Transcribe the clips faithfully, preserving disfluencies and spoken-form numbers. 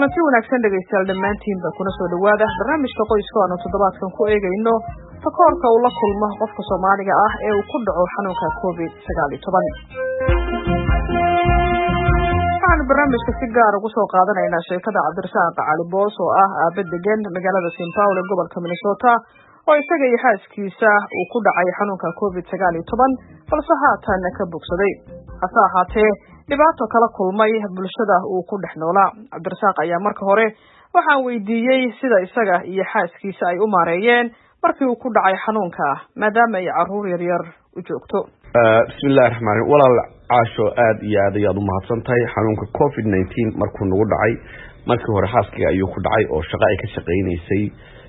kulanti wanaagsan dhegeystayaal dhammaantiinba kuna soo dhawaada barnaamijka qoyska oo toddobaadkan ku eegayno takoorka uu la kulmo qofka Soomaaliga ah ee uu ku dhaco xanuunka covid sagaal iyo toban. waxaan barnaamijka si gaar ah ugu soo qaadanaynaa sheekada Cabdirasaaq Cali Boos oo ah aabe degan magaalada Saint Paul ee gobolka Minnesota oo isaga iyo xaaskiisa uu ku dhacay xanuunka covid sagaal iyo toban balse haatan ka bogsaday. hase ahaatee dhibaato kala kulmay bulshada uu ku dhex noolaa. Cabdirasaaq ayaa marka hore waxaan weydiiyey sida isaga iyo xaaskiisa ay u maareeyeen markii uu ku dhacay xanuunka maadaama ay caruur yar yar u joogto. bismillaahir rahmaanir rahiim. walaal caasho aad iyo aad ayaad u mahadsantahay. xanuunka covid nineteen markuu nagu dhacay markii hore xaaskiga ayuu ku dhacay oo shaqo ay ka shaqeynaysay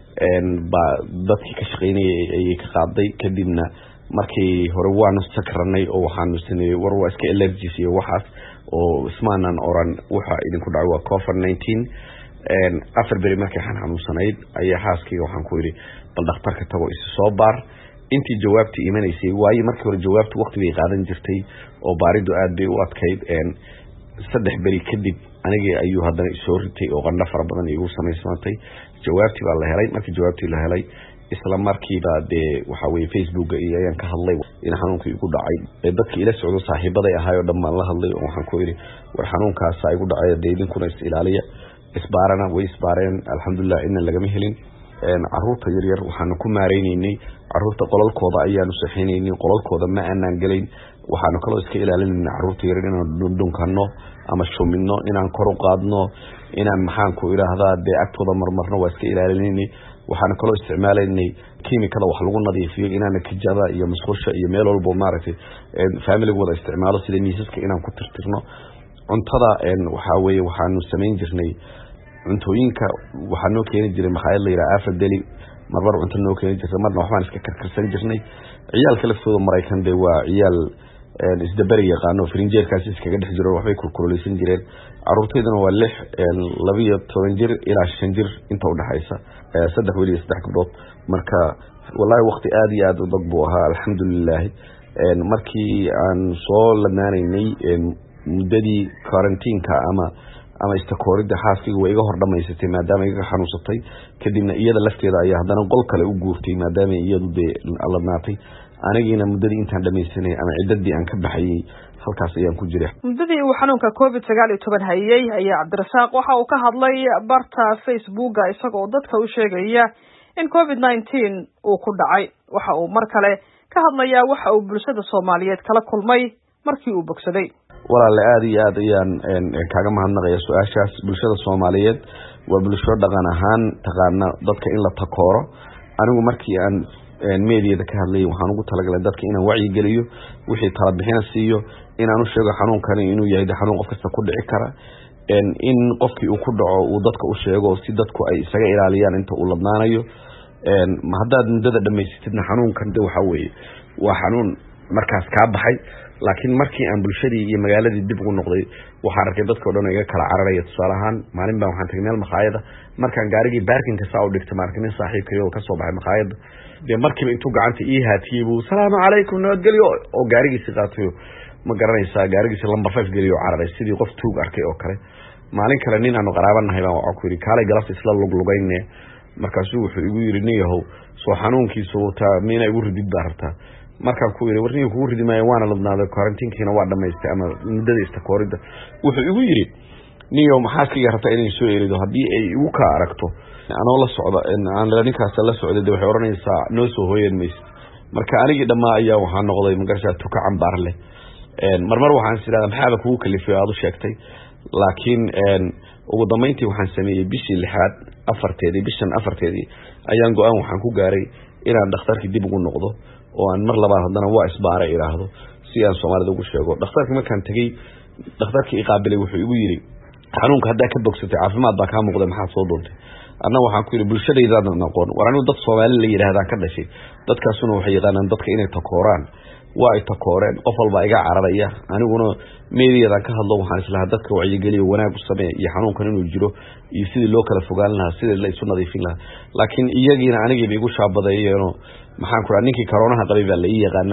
ba dadkii ka shaqeynayay ayay ka qaaday. kadibna markii hore waanu sakranay oo waxaanu sameeyay war waa iska allergies iyo waxaas oo ismaanan oran waxa idinku dhacay waa covid nineteen. een afar beri markii aan xanuunsanayd ayaa xaaskiga waxaan ku yiri bal dhakhtarka tago isu soo baar. intii jawaabtii imanaysay waayi markii hore jawaabtu waqti bay qaadan jirtay oo baaridu aad bay u adkayd. een saddex beri kadib anigii ayuu haddana isoo ritay oo qandho fara badan igu samaysmatay. jawaabtii baa la helay. markii jawaabtii la helay isla markiiba dee waxa weeye Facebook iyo ayaan ka hadlay in xanuunka igu dhacay. dadkii ila socdo saaxiibaday ahaay oo dhammaan la hadlay oo waxaan ku yiri war xanuunkaas ay igu dhacay deedinkuna is ilaaliya. isbaarana way isbaareen alxamdulillah in laga helin. een caruurta yar yar waxaan ku maareynay caruurta qolalkooda ayaan u saxinaynay qolalkooda ma aanan galeyn. waxaan kala iska ilaalinay caruurta yar inaan dhundhunkano ama shumino inaan kor u qaadno inaan maxaan ku iraahdaa dee agtooda marmarno waa iska ilaalinay. waxaan kala isticmaalaynay kiimikada wax lagu nadiifiyo inaan kijada iyo musqusha iyo meel walba maaragtay family wada isticmaalo sida miisaska inaan ku tirtirno. cuntada een waxa weeye waxaanu sameyn jirnay cuntooyinka waxaan noo keenay jiray maxay la yiraahdaa afadeli marbar cunto noo keenay jirtay marna waxaan iska karkarsan jirnay. ciyaalka laftooda Mareykan bay waa ciyaal een isdabari yaqaano frinjeerkaas iskaga dhex jiro waxbay kurkuraysan jireen. caruurteeduna waa lix laba iyo toban jir ilaa shan jir inta u dhaxaysa saddex wali saddex gabdhood. marka wallahi waqti aad iyo aad u dag buu ahaa alxamdulillah. een markii aan soo lanaanaynay muddadii quarantine-ka ama ama istakoorida xaaskiga way iga hor dhamaysatay maadaama iga xanuunsatay. kadibna iyada lafteeda ayaa haddana qol kale u guurtay maadaama iyadu dee alladnaatay. anigiina muddadii intaan dhamaysanay ama ciddadii aan ka baxayay halkaas ayaan ku jiray. muddadii uu xanuunka covid sagaal iyo toban hayay ayaa Cabdirasaaq waxa uu ka hadlay barta Facebook isagoo dadka u sheegaya in covid nineteen uu ku dhacay. waxa uu mar kale ka hadlayaa waxa uu bulshada Soomaaliyeed kala kulmay markii uu bogsaday. walaal aad iyo aad ayaan kaaga mahadnaqaya su'aashaas. bulshada Soomaaliyeed waa bulsho dhaqan ahaan taqaana dadka in la takooro. anigu markii aan meediyada ka hadlay waxaan ugu talagalay dadka inaan wacyi geliyo wixii tala bixin siiyo inaan u sheego xanuunkan inuu yahay xanuun qof kasta ku dhici kara. een in qofkii uu ku dhaco uu dadka u sheego si dadku ay isaga ilaaliyaan inta uu ladnaanayo. een ma haddaad muddada dhamaysatidna xanuunkan de waxa weeye waa xanuun markaas ka baxay. laakiin markii aan bulshadii iyo magaaladii dib ugu noqday waxaan arkay dadka oo dhan iga kala cararaya. tusaale ahaan maalin baan waxaan tagay meel maqaayada markaan gaarigii baarkinka saa u dhigtay markin saaxiibkayo ka soo baxay maqaayada de markiiba intuu gacanta ii haatiyay buu salaamu calaykum nabadgelyo oo gaarigiisa qaatay ma garanaysaa gaarigiisa lambar five geliyo cararay sidii qof tuug arkay oo kale. maalin kale nin aanu qaraabanahay baan waxa ku yiri kaalay galabta isla lug lugaynay. markaasuu wuxuu igu yiri nin yahow soo xanuunkiisu taa meena igu ridid baarta. markaan ku yiri warniga kugu ridimay waana ladnaaday quarantine-kiina waa dhamaystay ama muddada istakoorida. wuxuu igu yiri niyo maxaa kiga rabtaa inay soo eerido haddii ay igu ka aragto anoo la socdo aan ninkaas la socday waxay oranaysaa noo soo hooyeen mees. marka anigii dhamaa ayaa waxaan noqday magarashaa tuka cambaar leh. een marmar waxaan sidaa maxaa kugu kalifay aad u sheegtay. laakiin een ugu dambeyntii waxaan sameeyay bishii lixaad afarteedii bishan afarteedii ayaan go'aan waxaan ku gaaray inaan dhakhtarkii dib ugu noqdo oo aan mar labaad haddana waa isbaaray iraahdo si aan Soomaalida ugu sheego. dhakhtarkii markaan tagay dhakhtarkii i qaabilay wuxuu igu yiri xanuunka hadda ka bogsatay caafimaad baa ka muuqday maxaa soo doontay. anna waxaan ku yiri bulshadayda noqon war anigu dad Soomaali la yiraahdaa ka dhashay dadkaasuna waxay yaqaanaan dadka inay takooraan waa ay takooreen qof walba iga cararaya. aniguna meediyada ka hadlo waxaan islahaa dadka wacyi geliyo wanaag u sameeyo iyo xanuunkan inuu jiro iyo sidii loo kala fogaan lahaa sidii la isu nadiifin lahaa. laakiin iyagiina anigii igu shaabadeeyeen maxaan ku raadin ninkii corona qabay baa la ii yaqaana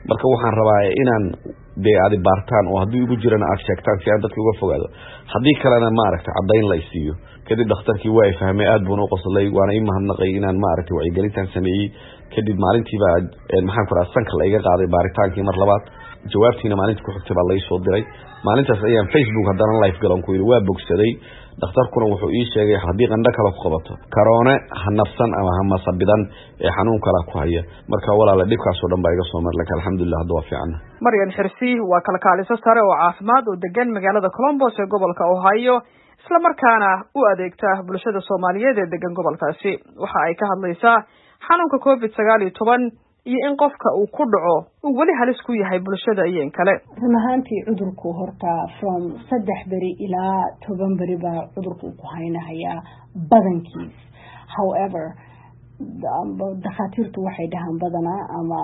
marka waxaan rabaa inaan dee aad baartaan oo haddii ugu jirana aad sheegtaan si aan dadka uga fogaado haddii kalena maaragtay caddayn la isiiyo kadib dhakhtarkii waa fahmay aad buu u qoslay waana ii mahadnaqay inaan maaragtay wacyigelintan sameeyey kadib maalintiiba maxaan ku rahaa sanka la iga qaaday baaritaankii mar labaad jawaabtiina maalintii ku xigtay baa la ii soo diray maalintaas ayaan Facebook haddana live galan ku yiri waa bogsaday dhakhtarkuna wuxuu ii sheegay haddii qandho kale ku qabato karoone ha nafsan ama ha masabidan ee xanuun kale ku haya marka walaala dhibkaas oo dhan baa iga soo mar laakiin alxamdulillah hadda waa fiican Maryan Xirsi waa kalkaaliso sare oo caafimaad oo degan magaalada Columbus ee gobolka Ohio isla markaana u adeegta bulshada Soomaaliyeed ee degan gobolkaasi waxa ay ka hadlaysaa xanuunka covid sagaal iyo toban iyo in qofka uu ku dhaco uu wali halis ku yahay bulshada iyo in kale runaantii cudurku horta from saddex bari ilaa toban bari baa cudurku ku haynaya badankiis however dhakhaatiirtu waxay dhahaan badanaa ama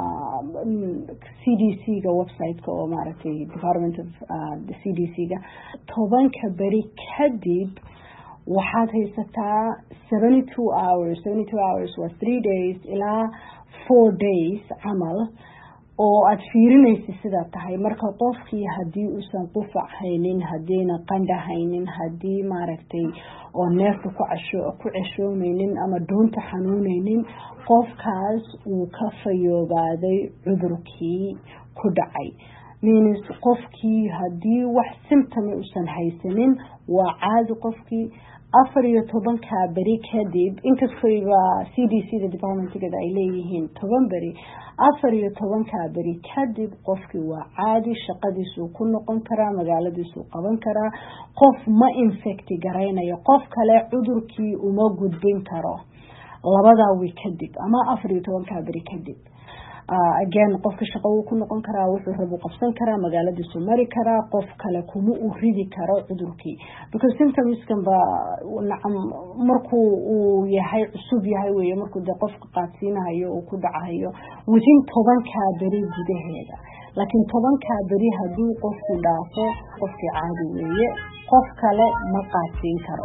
C D C ga website-ka oo maaragtay Department of uh, the C D C ga tobanka bari kadib waxaad haysataa seventy-two hours seventy-two hours was three days ilaa four days camal oo aad fiirinaysa sida tahay marka qofkii hadii uusan qufac haynin hadiina qandha haynin hadii maaragtay oo neefta ku casho ku ceshoomaynin ama doonta xanuunaynin qofkaas uu ka fayoobaday cudurkii ku dhacay means qofkii hadii wax symptom uusan haysanin waa caadi qofkii afar iyo tobanka bari kadib inkastoo C D C da department-ga ay leeyihiin toban bari afar iyo tobanka bari kadib qofkii waa caadi shaqadiisu ku noqon karaa magaaladiisu qaban karaa qof ma infecti garaynayo qof kale cudurkii uma gudbin karo labada week kadib ama afar iyo tobanka bari kadib Uh, again qofka shaqo uu ku noqon karaa wuxuu rabo qabsan karaa magaaladiisu mari karaa qof kale kuma uu ridi karo cudurkii because symptoms kan ba nacam markuu uu yahay cusub yahay weeye markuu de qofka qaadsiinayo oo ku dhacayo within tobanka bari gudaheeda laakiin tobanka bari haduu qofku dhaafo qofkii caadi weeye qof kale ma qaadsiin karo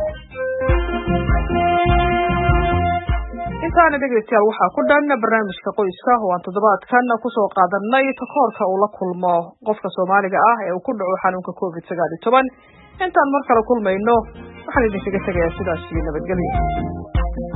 intaana dhegeystayaal waxaa ku dhan barnaamijka qoyska oo aan toddobaadkan ku soo qaadanay takoorka uu la kulmo qofka Soomaaliga ah ee uu ku dhaco xanuunka covid sagaal iyo toban intaan mar kale kulmayno waxaan idinkaga tagayaa sidaas iyo nabadgelyo